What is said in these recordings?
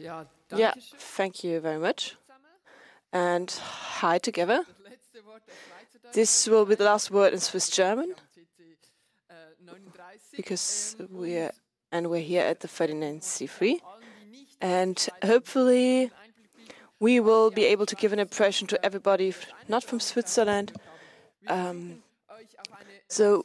Yeah, thank you very much. And hi together. This will be the last word in Swiss German because we're here at the Ferdinand C3. And hopefully we will be able to give an impression to everybody not from Switzerland. So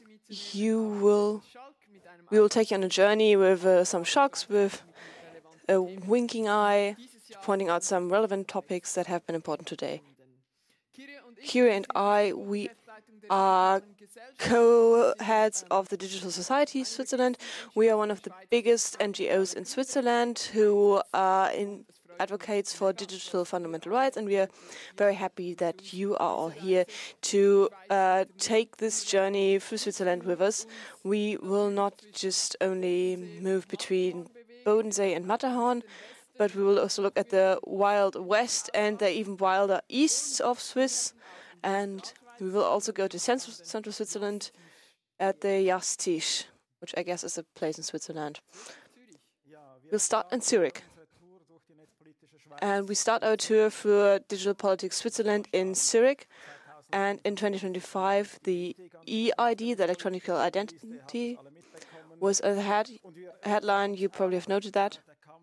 we will take you on a journey with some shocks, with a winking eye, pointing out some relevant topics that have been important today. Kyrie and I, we are co-heads of the Digital Society Switzerland. We are one of the biggest NGOs in Switzerland who are advocates for digital fundamental rights, and we are very happy that you are all here to take this journey through Switzerland with us. We will not just only move between Bodensee and Matterhorn, but we will also look at the wild west and the even wilder east of Swiss, and we will also go to central Switzerland at the Jastisch, which I guess is a place in Switzerland. We'll start in Zurich. And we start our tour through Digital Politics Switzerland in Zurich. And in 2025, the EID, the electronic identity, was a headline. You probably have noted that.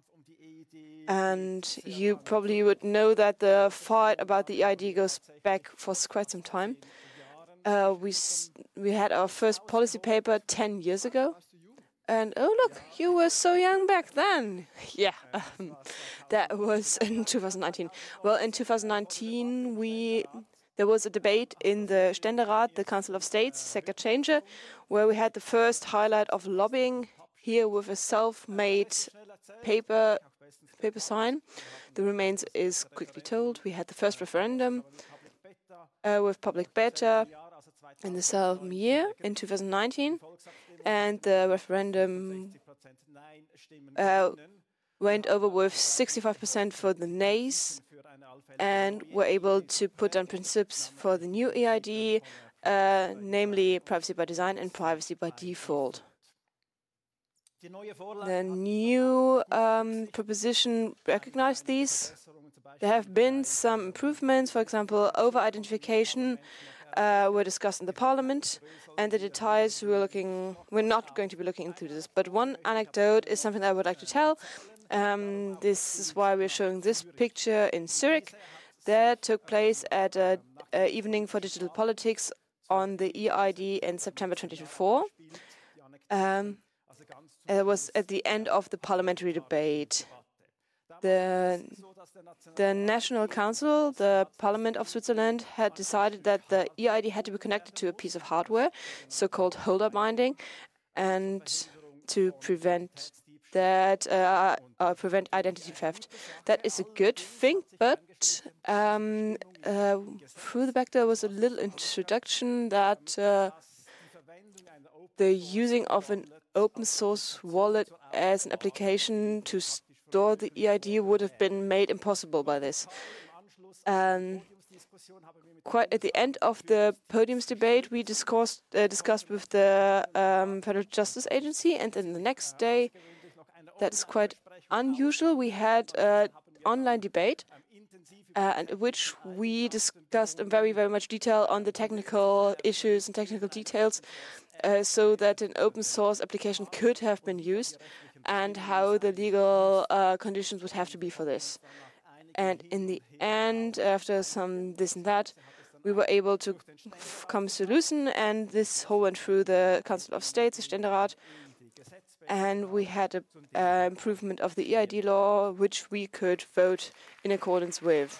And you probably would know that the fight about the EID goes back for quite some time. We had our first policy paper 10 years ago. And oh, look, you were so young back then. Yeah, that was in 2019. Well, in 2019, there was a debate in the Ständerat, the Council of States, Second Changer, where we had the first highlight of lobbying here with a self-made paper sign. The remains is quickly told. We had the first referendum with public beta in the same year, in 2019. And the referendum went over with 65% for the nays, and were able to put down principles for the new EID, namely privacy by design and privacy by default. The new proposition recognized these. There have been some improvements, for example, over-identification were discussed in the parliament, and the details we're not going to be looking into this. But one anecdote is something I would like to tell. This is why we're showing this picture in Zurich. That took place at an evening for digital politics on the EID in September 2024. It was at the end of the parliamentary debate. The National Council, the Parliament of Switzerland, had decided that the EID had to be connected to a piece of hardware, so-called holder binding, and to prevent that, prevent identity theft. That is a good thing, but through the back there was a little introduction that the using of an open source wallet as an application to store the EID would have been made impossible by this. Quite at the end of the podium's debate, we discussed with the Federal Justice Agency, and then the next day, that is quite unusual, we had an online debate in which we discussed in very, very much detail on the technical issues and technical details, so that an open source application could have been used and how the legal conditions would have to be for this. And in the end, after some this and that, we were able to come to a solution, and this whole went through the Council of States, the Ständerat, and we had an improvement of the EID law, which we could vote in accordance with.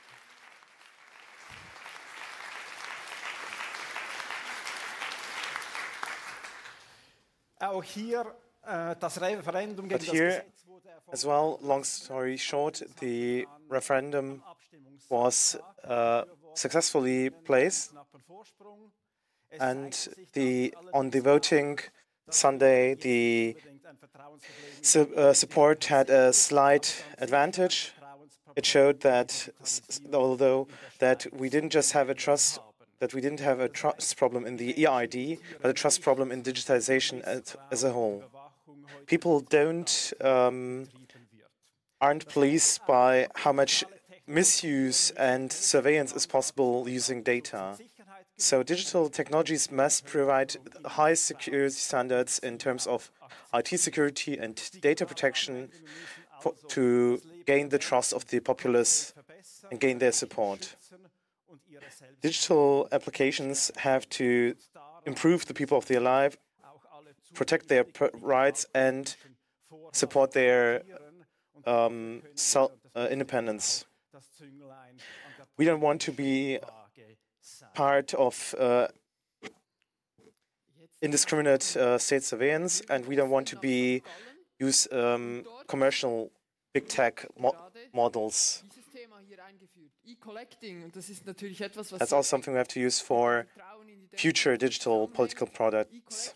But here, as well, long story short, the referendum was successfully placed, and on the voting Sunday, the support had a slight advantage. It showed that although that we didn't have a trust problem in the EID, but a trust problem in digitization as a whole. People don't aren't policed by how much misuse and surveillance is possible using data. So digital technologies must provide high security standards in terms of IT security and data protection to gain the trust of the populace and gain their support. Digital applications have to improve the people of their life, protect their rights, and support their independence. We don't want to be part of indiscriminate state surveillance, and we don't want to use commercial big tech models. That's also something we have to use for future digital political products.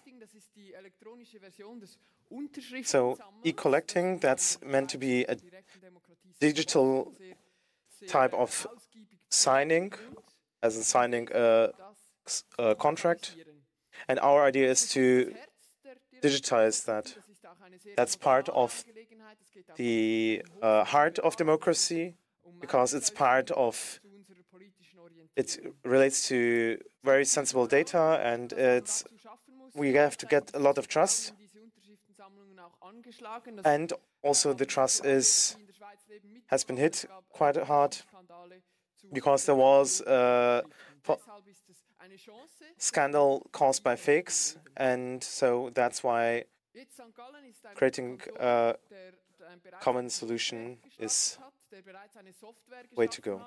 So e-collecting, that's meant to be a digital type of signing, as in signing a contract. And our idea is to digitize that. That's part of the heart of democracy, because it's part of, it relates to very sensible data, and we have to get a lot of trust. And also the trust has been hit quite hard because there was a scandal caused by fakes, and so that's why creating a common solution is way to go.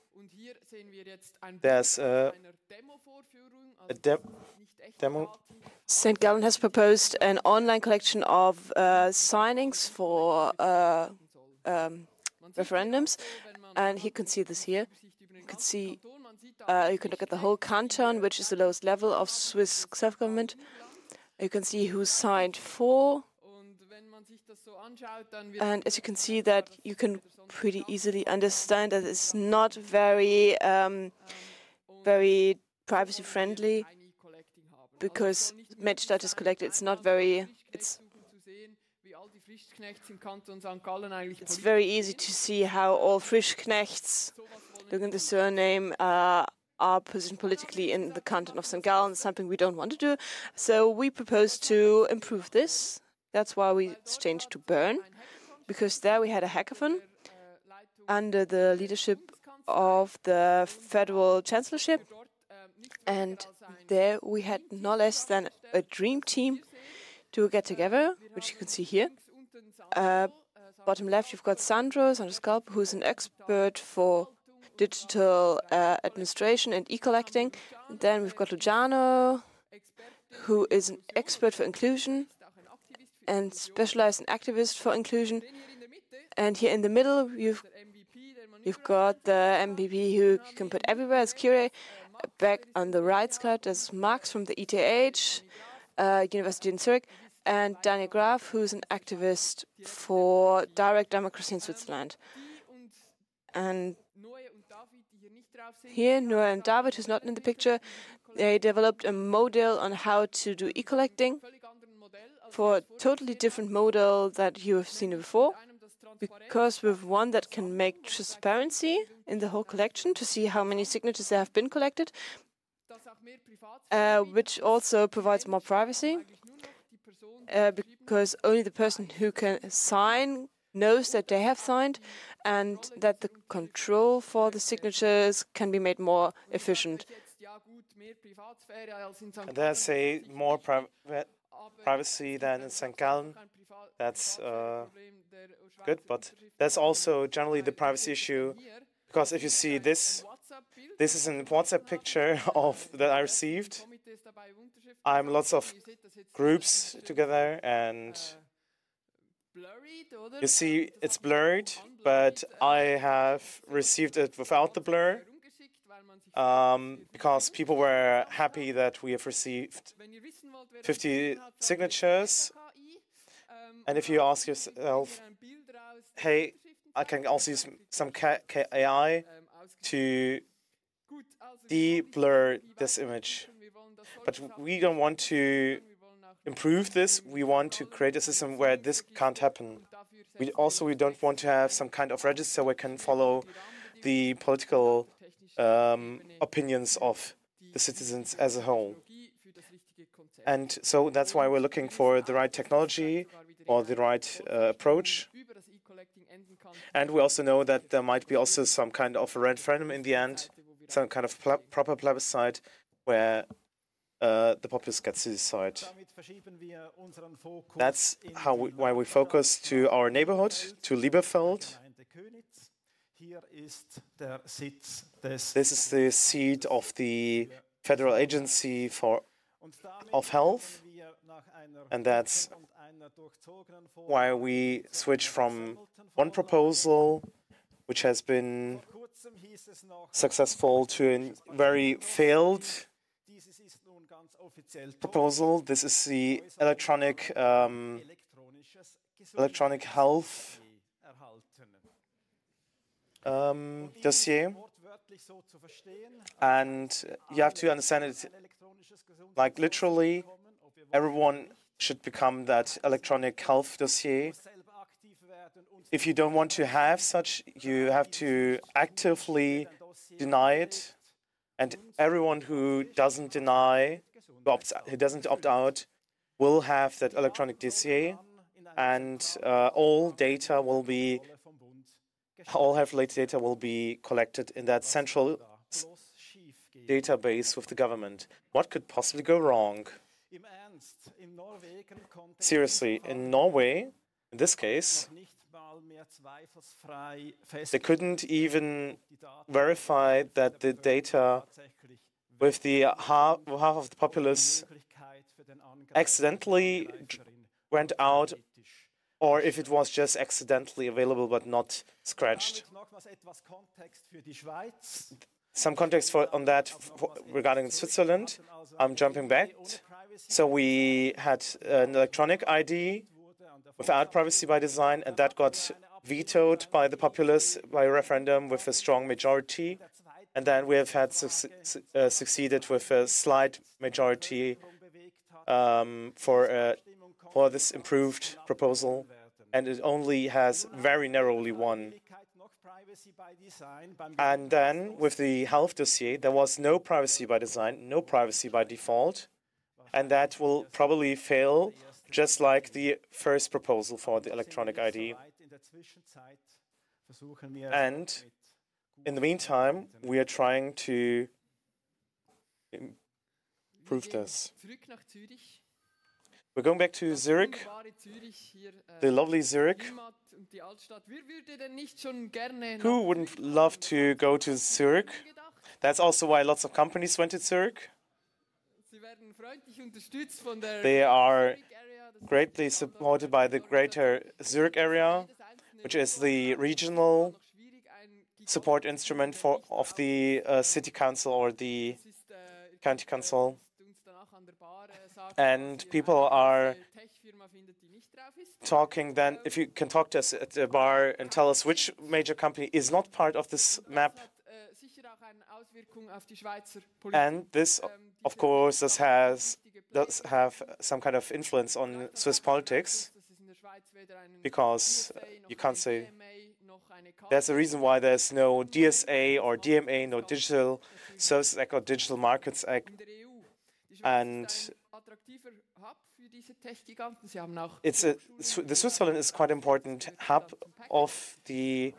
There's a demo. St. Gallen has proposed an online collection of signings for referendums, and you can see this here. You can see, you can look at the whole canton, which is the lowest level of Swiss self-government. You can see who signed for, and as you can see that you can pretty easily understand that it's not very very privacy friendly, because Matchstat is collected. It's not very. It's very easy to see how all Frischknechts, look at the surname, are positioned politically in the canton of St. Gallen. Something we don't want to do. So we propose to improve this. That's why we changed to Bern, because there we had a hackathon under the leadership of the Federal Chancellorship. And there we had no less than a dream team to get together, which you can see here. Bottom left, you've got Sandro Scalp, who's an expert for digital administration and e-collecting. Then we've got Luciano, who is an expert for inclusion and specialized activist for inclusion. And here in the middle, you've got the MPP who you can put everywhere as Kyrie. Back on the right side, there's Max from the ETH, University in Zurich, and Daniel Graf, who's an activist for direct democracy in Switzerland. And here, Noah and David, who's not in the picture, they developed a model on how to do e-collecting for a totally different model that you have seen before, because with one that can make transparency in the whole collection to see how many signatures there have been collected, which also provides more privacy, because only the person who can sign knows that they have signed, and that the control for the signatures can be made more efficient. And there's more privacy than in St. Gallen. That's good, but that's also generally the privacy issue, because if you see this is a WhatsApp picture that I received. I'm lots of groups together, and you see it's blurred, but I have received it without the blur, because people were happy that we have received 50 signatures. And if you ask yourself, hey, I can also use some AI to de-blur this image. But we don't want to improve this. We want to create a system where this can't happen. we don't want to have some kind of register where we can follow the political opinions of the citizens as a whole. And so that's why we're looking for the right technology or the right approach. And we also know that there might be also some kind of a referendum in the end, some kind of proper plebiscite where the populace gets to decide. That's why we focus to our neighborhood, to Lieberfeld. This is the seat of the Federal Agency of Health, and that's why we switch from one proposal, which has been successful, to a very failed proposal. This is the electronic health dossier, and you have to understand it like literally. Everyone should become that electronic health dossier. If you don't want to have such, you have to actively deny it, and everyone who doesn't opt out, will have that electronic dossier, and all health-related data will be collected in that central database with the government. What could possibly go wrong? Seriously, in Norway, in this case, they couldn't even verify that the data with the half of the populace accidentally went out, or if it was just accidentally available but not scratched. Some context on that regarding Switzerland. I'm jumping back. So we had an electronic ID without privacy by design, and that got vetoed by the populace by referendum with a strong majority. And then we have had succeeded with a slight majority for this improved proposal, and it only has very narrowly won. And then with the health dossier, there was no privacy by design, no privacy by default, and that will probably fail, just like the first proposal for the electronic ID. And in the meantime, we are trying to improve this. We're going back to Zurich, the lovely Zurich. Who wouldn't love to go to Zurich? That's also why lots of companies went to Zurich. They are greatly supported by the greater Zurich area, which is the regional support instrument of the city council or the county council. And people are talking then, if you can talk to us at the bar and tell us which major company is not part of this map. And this, of course, does have some kind of influence on Swiss politics, because you can't say there's a reason why there's no DSA or DMA, no Digital Services Act or Digital Markets Act. And the Switzerland is quite an important hub of the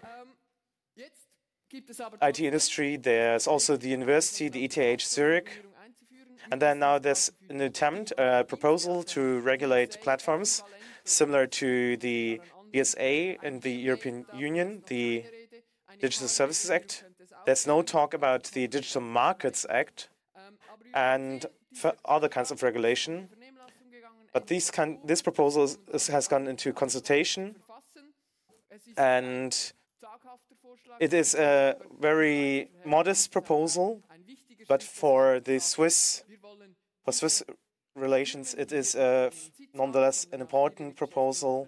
IT industry. There's also the university, the ETH Zurich. And then now there's an attempt, a proposal to regulate platforms similar to the DSA in the European Union, the Digital Services Act. There's no talk about the Digital Markets Act and other kinds of regulation. But this proposal has gone into consultation, and it is a very modest proposal, but for Swiss relations, it is nonetheless an important proposal,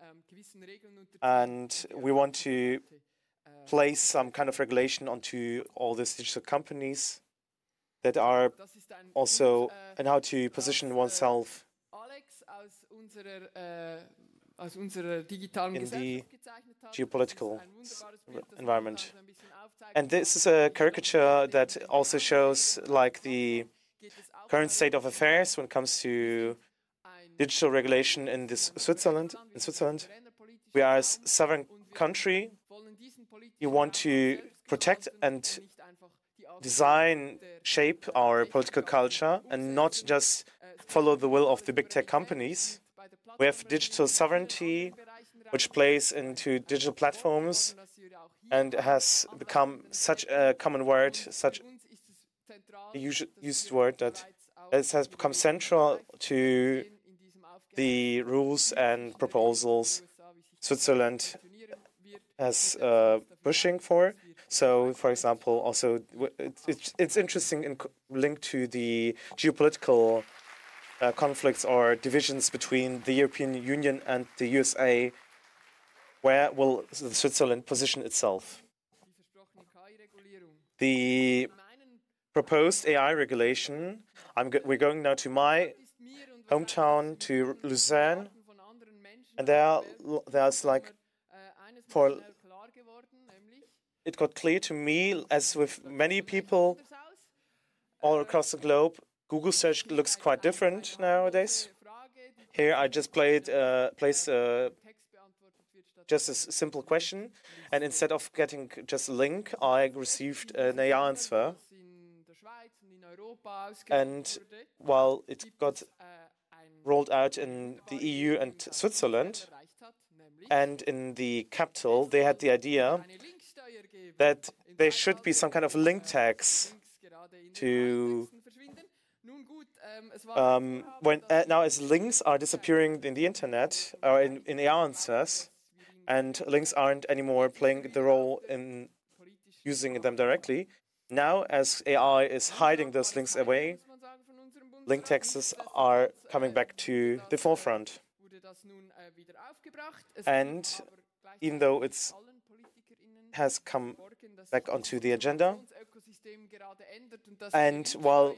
and we want to place some kind of regulation onto all these digital companies that are also, and how to position oneself. in the geopolitical environment. And this is a caricature that also shows like the current state of affairs when it comes to digital regulation in Switzerland. We are a sovereign country. We want to protect and design, shape our political culture and not just follow the will of the big tech companies. We have digital sovereignty, which plays into digital platforms and has become such a common word, such a used word that it has become central to the rules and proposals Switzerland has pushing for. So, for example, also it's interesting in linked to the geopolitical conflicts or divisions between the European Union and the USA. Where will Switzerland position itself? The proposed AI regulation, we're going now to my hometown, to Lucerne, and there's like, it got clear to me, as with many people all across the globe, Google search looks quite different nowadays. Here I just placed just a simple question, and instead of getting just a link, I received an AI answer. And while it got rolled out in the EU and Switzerland, and in the capital, they had the idea that there should be some kind of link tags to now as links are disappearing in the internet or in AI answers, and links aren't anymore playing the role in using them directly. Now, as AI is hiding those links away, link tags are coming back to the forefront. And even though it has come back onto the agenda, and while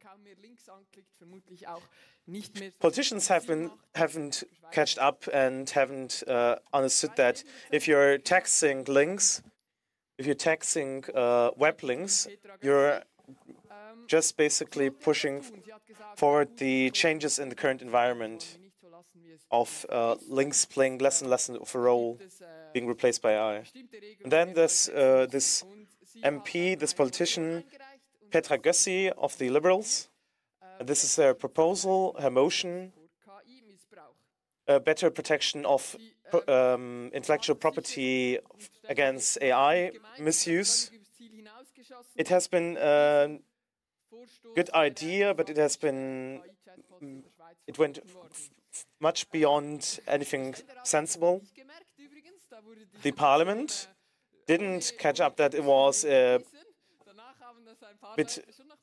politicians haven't catched up and haven't understood that if you're taxing links, if you're taxing web links, you're just basically pushing forward the changes in the current environment of links playing less and less of a role, being replaced by AI. And then there's this MP, this politician, Petra Gössi of the Liberals. This is her proposal, her motion, better protection of intellectual property against AI misuse. It has been a good idea, but it went much beyond anything sensible. The parliament didn't catch up that it was a bit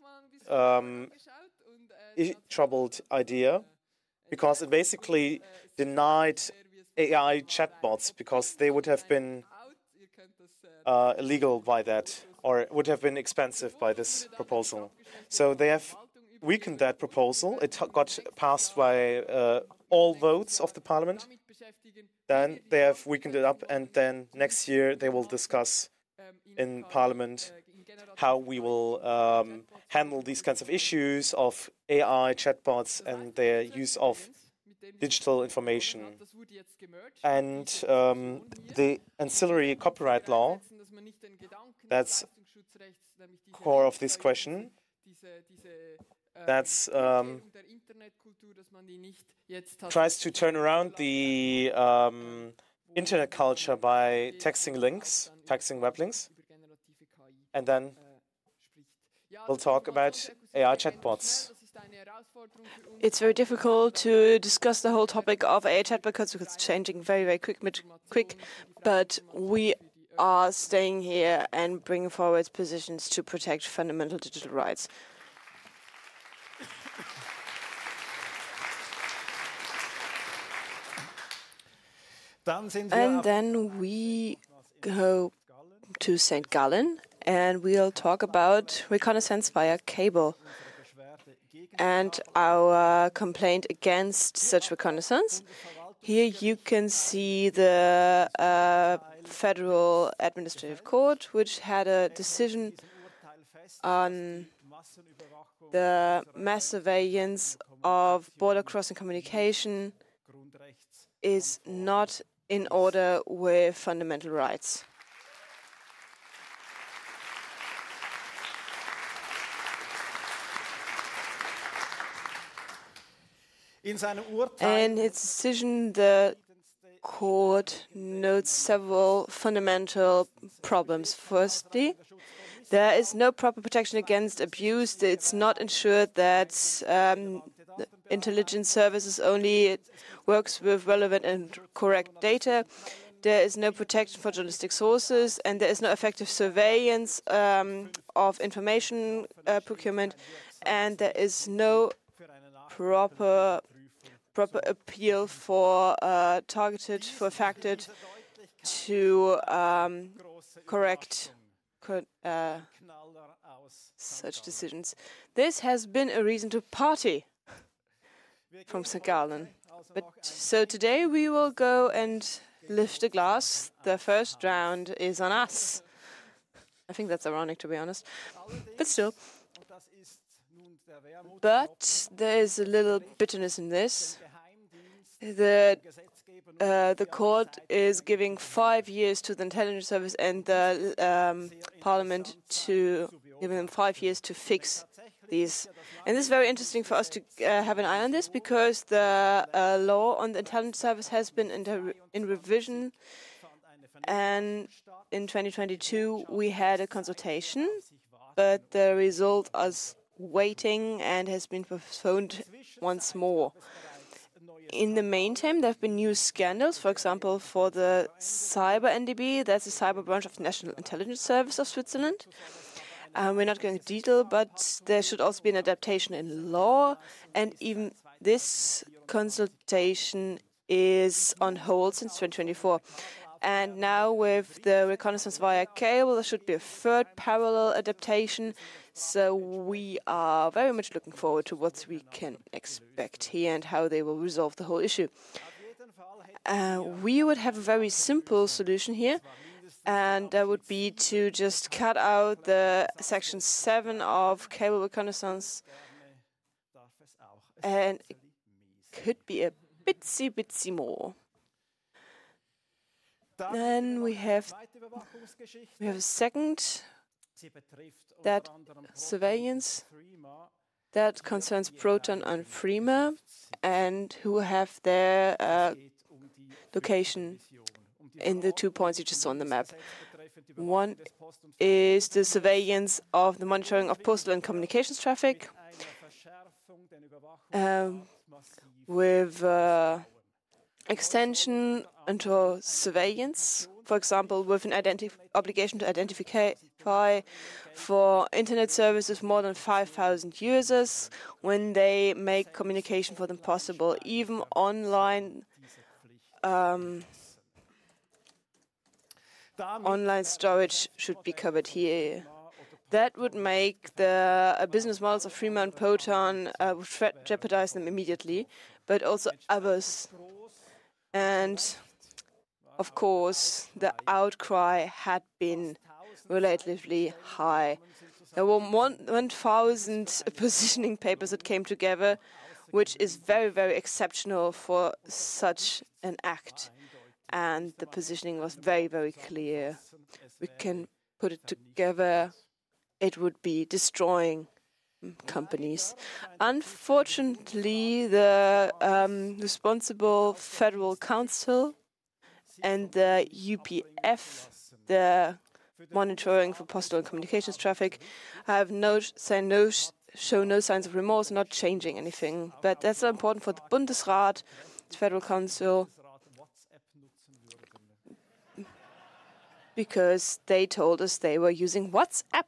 troubled idea, because it basically denied AI chatbots because they would have been illegal by that, or would have been expensive by this proposal. So they have weakened that proposal. It got passed by all votes of the parliament. Then they have weakened it up, and then next year they will discuss in parliament how we will handle these kinds of issues of AI chatbots and their use of digital information. And the ancillary copyright law, that's core of this question. That's tries to turn around the internet culture by taxing links, taxing web links. And then we'll talk about AI chatbots. It's very difficult to discuss the whole topic of AI chatbots because it's changing very, very quick. But we are staying here and bringing forward positions to protect fundamental digital rights. And then we go to St. Gallen, and we'll talk about reconnaissance via cable and our complaint against such reconnaissance. Here you can see the Federal Administrative Court, which had a decision on the mass surveillance of border crossing communication is not in order with fundamental rights. In its decision, the court notes several fundamental problems. Firstly, there is no proper protection against abuse. It's not ensured that the intelligence services only works with relevant and correct data. There is no protection for journalistic sources, and there is no effective surveillance of information procurement, and there is no proper appeal for targeted, for affected to correct such decisions. This has been a reason to party from St. Gallen. So today we will go and lift a glass. The first round is on us. I think that's ironic, to be honest. But still. But there is a little bitterness in this. The court is giving 5 years to the intelligence service and the parliament to giving them 5 years to fix these. And this is very interesting for us to have an eye on this, because the law on the intelligence service has been in revision, and in 2022 we had a consultation, but the result is waiting and has been postponed once more. In the meantime, there have been new scandals, for example, for the Cyber NDB, that's the cyber branch of the National Intelligence Service of Switzerland. We're not going into detail, but there should also be an adaptation in law, and even this consultation is on hold since 2024. And now with the reconnaissance via cable, there should be a third parallel adaptation. So we are very much looking forward to what we can expect here and how they will resolve the whole issue. We would have a very simple solution here, and that would be to just cut out the section 7 of cable reconnaissance, and it could be a bitsy more. Then we have a second, that surveillance that concerns Proton and Frema, and who have their location in the 2 points you just saw on the map. One is the surveillance of the monitoring of postal and communications traffic with extension into surveillance, for example, with an obligation to identify for internet services more than 5,000 users when they make communication for them possible. Even online online storage should be covered here. That would make the business models of Frema and Proton jeopardize them immediately, but also others. And of course, the outcry had been relatively high. There were 1,000 positioning papers that came together, which is very, very exceptional for such an act. And the positioning was very, very clear. We can put it together. It would be destroying companies. Unfortunately, the responsible Federal Council and the UPF, the monitoring for postal and communications traffic, have show no signs of remorse, not changing anything. But that's important for the Bundesrat, the Federal Council, because they told us they were using WhatsApp.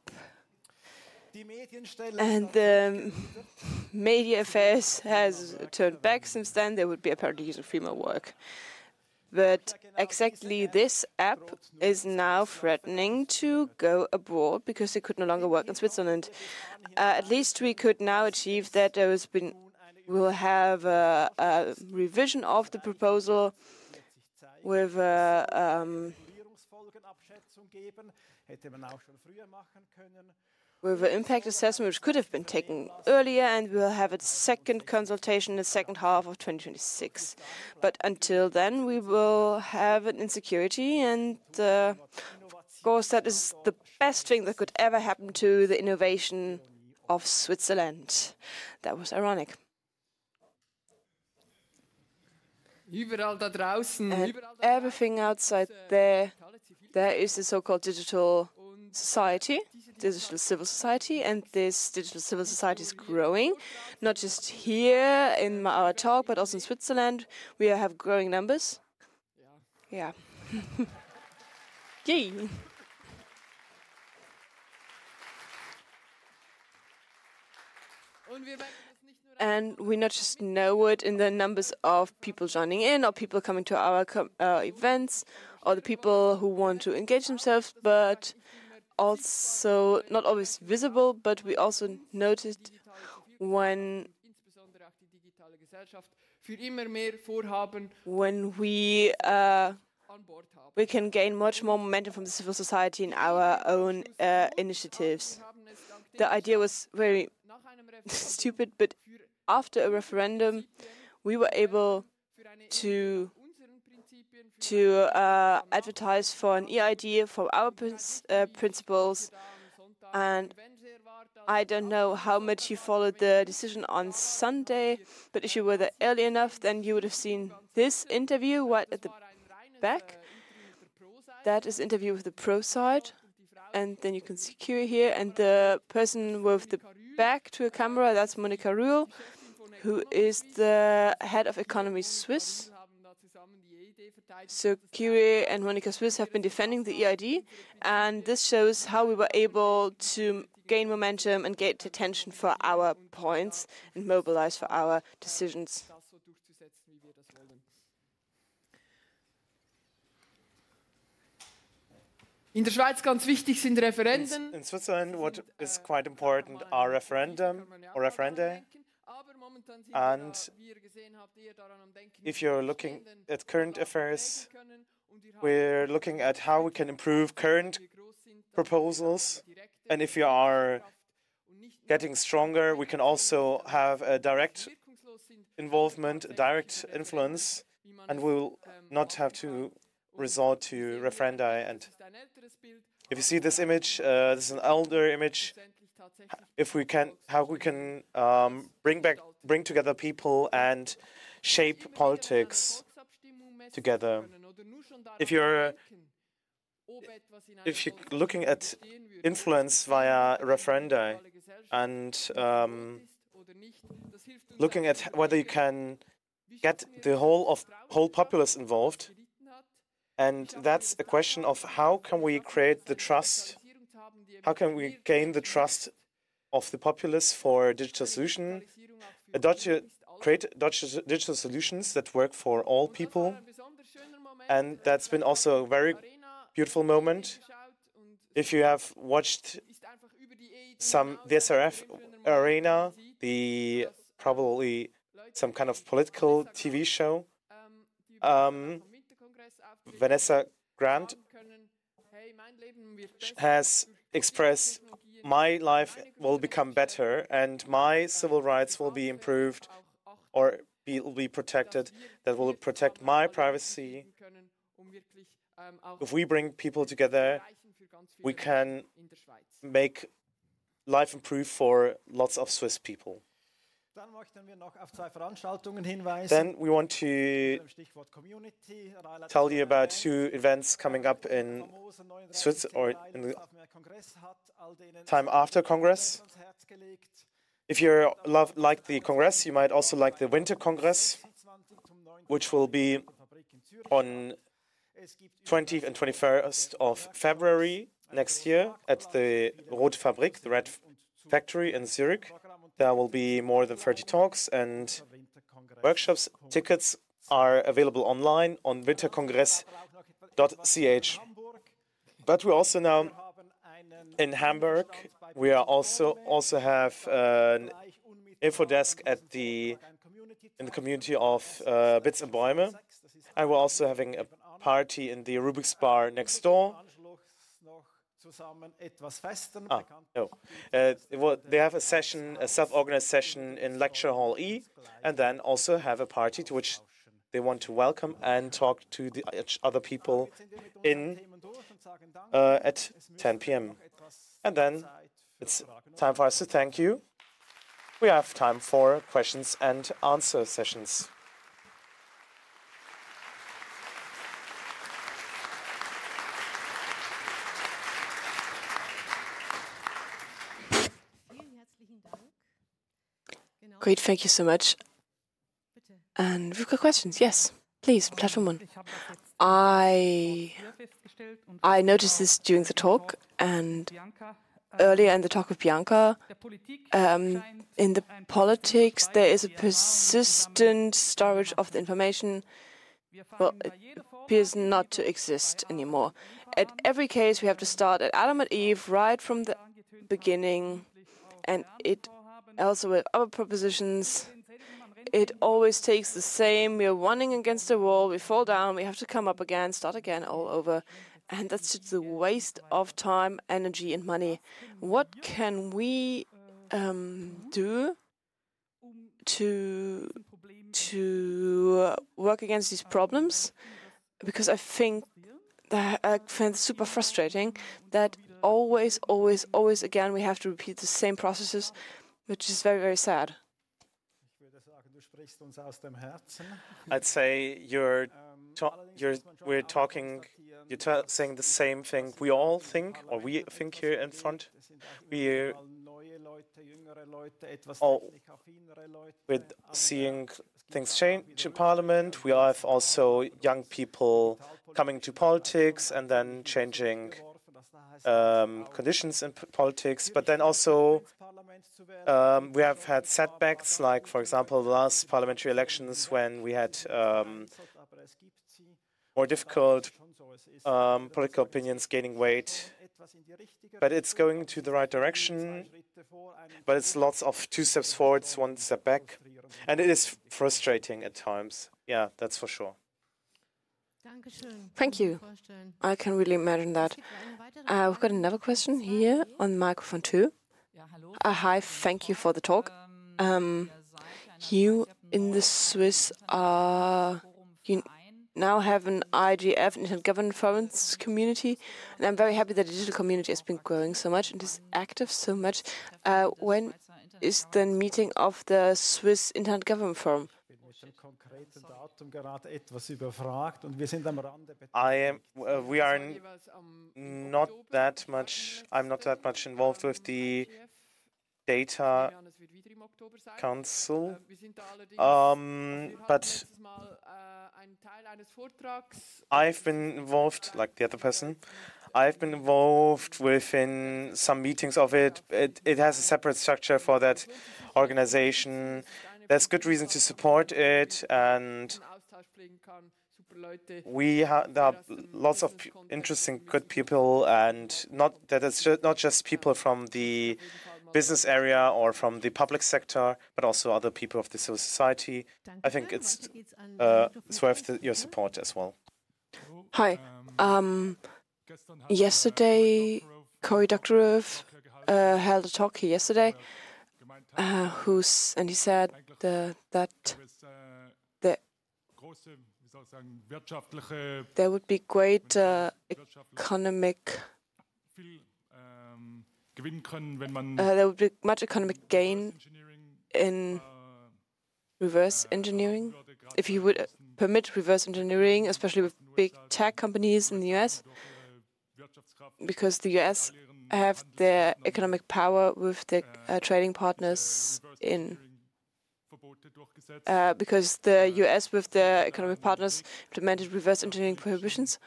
And the media affairs has turned back since then. They would be apparently using Frema work. But exactly this app is now threatening to go abroad because it could no longer work in Switzerland. At least we could now achieve that there has been We'll have a revision of the proposal with an impact assessment which could have been taken earlier, and we'll have a second consultation in the second half of 2026. But until then, we will have an insecurity, and of course, that is the best thing that could ever happen to the innovation of Switzerland. That was ironic. And everything outside there is the so-called digital society, digital civil society, and this digital civil society is growing, not just here in our talk, but also in Switzerland. We have growing numbers. Yeah. Yay. And we not just know it in the numbers of people joining in or people coming to our events or the people who want to engage themselves, but also not always visible, but we also noticed when we can gain much more momentum from the civil society in our own initiatives. The idea was very stupid, but after a referendum, we were able to advertise for an EID for our principles. And I don't know how much you followed the decision on Sunday, but if you were there early enough, then you would have seen this interview right at the back. That is interview with the pro side. And then you can see Curie here. And the person with the back to a camera, that's Monika Rühl, who is the head of Economy Suisse. So Curie and Monika Suisse have been defending the EID, and this shows how we were able to gain momentum and get attention for our points and mobilize for our decisions. In der Schweiz ganz wichtig sind Referenden. In Switzerland, what is quite important are referendum or referenda. And if you're looking at current affairs, we're looking at how we can improve current proposals. And if you are getting stronger, we can also have a direct involvement, a direct influence, and we'll not have to resort to referenda. And if you see this image, this is an older image. If we can, how we can bring together people and shape politics together. If you're looking at influence via referenda and looking at whether you can get the whole populace involved, and that's a question of how can we create the trust, how can we gain the trust of the populace for digital solution, create digital solutions that work for all people. And that's been also a very beautiful moment. If you have watched the SRF Arena, probably some kind of political TV show, Vanessa Grant has expressed, my life will become better and my civil rights will be improved or will be protected, that will protect my privacy. If we bring people together, we can make life improve for lots of Swiss people. Then we want to tell you about two events coming up in Switzerland or in the time after Congress. If you like the Congress, you might also like the Winter Congress, which will be on 20th and 21st of February next year at the Rote Fabrik, the Red Factory in Zurich. There will be more than 30 talks and workshops. Tickets are available online on winterkongress.ch. But we also now in Hamburg, we are also have an info desk at the in the community of Bits and Bäume. And we're also having a party in the Rubik's Bar next door. No. They have a session, a self-organized session in Lecture Hall E, and then also have a party to which they want to welcome and talk to the other people in at 10 p.m. And then it's time for us to thank you. We have time for questions and answer sessions. Great, thank you so much. And we've got questions. Yes, please, platform one. I noticed this during the talk and earlier in the talk with Bianca. In the politics, there is a persistent storage of the information. Well, it appears not to exist anymore. At every case, we have to start at Adam and Eve right from the beginning, and it also with other propositions. It always takes the same. We are running against the wall. We fall down. We have to come up again, start again, all over. And that's just a waste of time, energy, and money. What can we do to work against these problems? Because I find it super frustrating that always again we have to repeat the same processes, which is very, very sad. I'd say you're saying the same thing we all think, or we think here in front. We're seeing things change in Parliament. We have also young people coming to politics and then changing conditions in politics, but then also we have had setbacks, like, for example, the last parliamentary elections when we had more difficult political opinions gaining weight. But it's going to the right direction, but it's lots of 2 steps forward, 1 step back, and it is frustrating at times. Yeah, that's for sure. Thank you. I can really imagine that. We've got another question here on microphone 2. Hi, thank you for the talk. You in the Swiss you now have an IGF, Internet Governance community, and I'm very happy that the digital community has been growing so much and is active so much. When is the meeting of the Swiss Internet Governance Forum? We are not that much. I'm not that much involved with the Data Council, but I've been involved, like the other person. I've been involved within some meetings of it. It has a separate structure for that organization. There's good reason to support it, and there are lots of interesting, good people, and it's not just people from the business area or from the public sector, but also other people of the civil society. I think it's worth your support as well. Hi. Yesterday, Cory Doctorow held a talk here yesterday, and he said that there would be great economic. There would be much economic gain in reverse engineering if you would permit reverse engineering, especially with big tech companies in the US, because the US have their economic power with their trading partners because the US with their economic partners implemented reverse engineering prohibitions.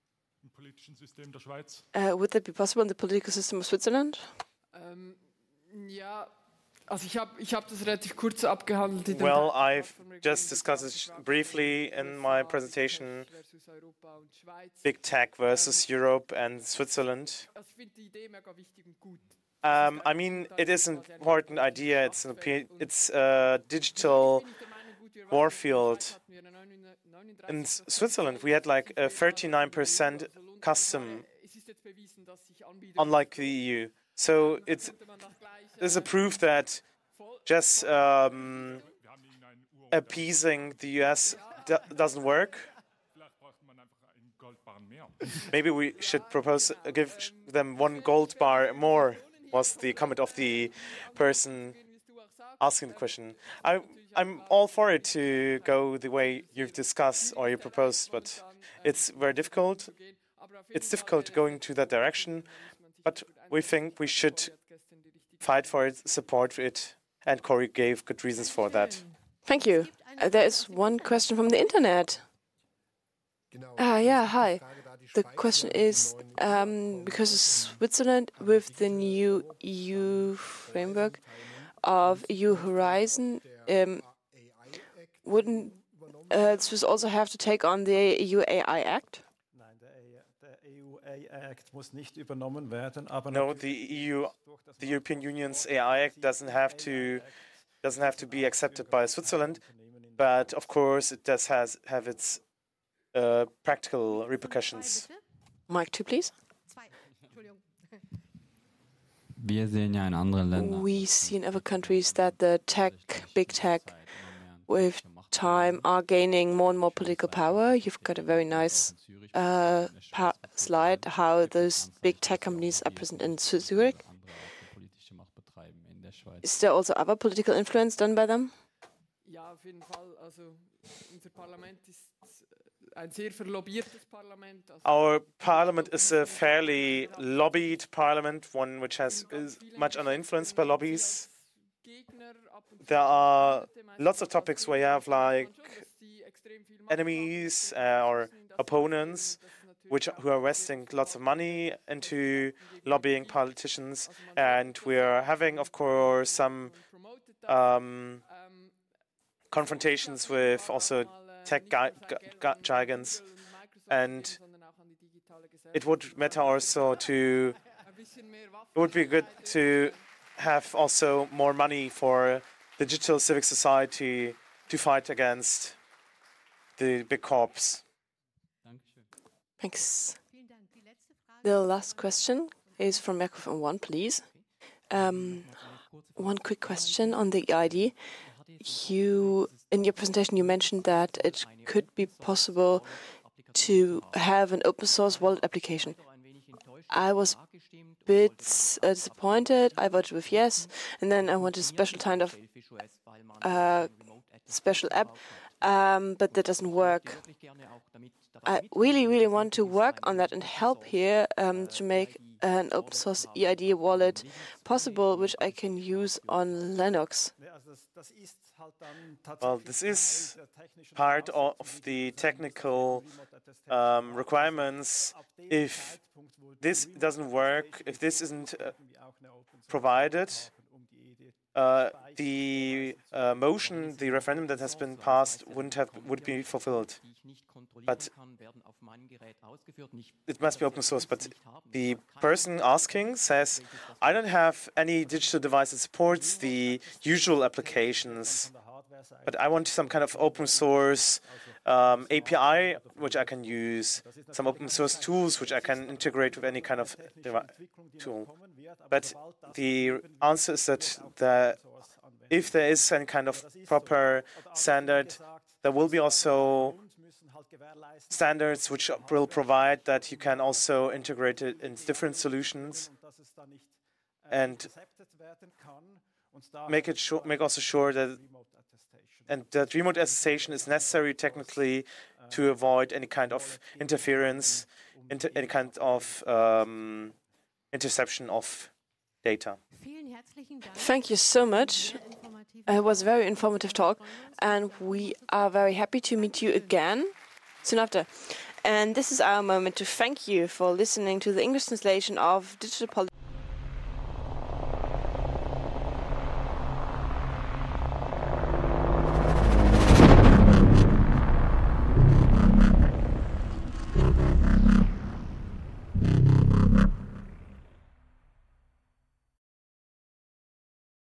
Would that be possible in the political system of Switzerland? Well, I've just discussed it briefly in my presentation, big tech versus Europe and Switzerland. I mean, it is an important idea. It's a digital Warfield. In Switzerland, we had like a 39% custom, unlike the EU. So it's a proof that just appeasing the US doesn't work. Maybe we should propose give them 1 gold bar more, was the comment of the person asking the question. I'm all for it to go the way you've discussed or you proposed, but it's very difficult. It's difficult going to that direction, but we think we should fight for it, support it, and Cory gave good reasons for that. Thank you. There is one question from the internet. Yeah, hi. The question is, because Switzerland, with the new EU framework of EU Horizon, wouldn't Swiss also have to take on the EU AI Act? No, the European Union's AI Act doesn't have to be accepted by Switzerland, but of course it does have its practical repercussions. Mic 2, please. We see in other countries that the big tech, with time are gaining more and more political power. You've got a very nice slide how those big tech companies are present in Zurich. Is there also other political influence done by them? Our parliament is a fairly lobbied parliament, one which is much under influence by lobbies. There are lots of topics where you have like enemies or opponents who are investing lots of money into lobbying politicians, and we are having, of course, some confrontations with also tech giants, and it would matter also it would be good to have also more money for digital civic society to fight against the big corps. Thanks. The last question is from microphone 1, please. One quick question on the EID. In your presentation, you mentioned that it could be possible to have an open source wallet application. I was a bit disappointed. I voted with yes, and then I wanted a special kind of special app, but that doesn't work. I really want to work on that and help here to make an open source EID wallet possible, which I can use on Linux. Well, this is part of the technical requirements. If this doesn't work, if this isn't provided, the motion, the referendum that has been passed would be fulfilled. But it must be open source. But the person asking says, I don't have any digital device that supports the usual applications, but I want some kind of open source API which I can use, some open source tools which I can integrate with any kind of tool. But the answer is that if there is any kind of proper standard, there will be also standards which will provide that you can also integrate it in different solutions and make also sure that that remote attestation is necessary technically to avoid any kind of interference, any kind of interception of data. Thank you so much. It was a very informative talk, and we are very happy to meet you again soon after. And this is our moment to thank you for listening to the English translation of Digital Politics.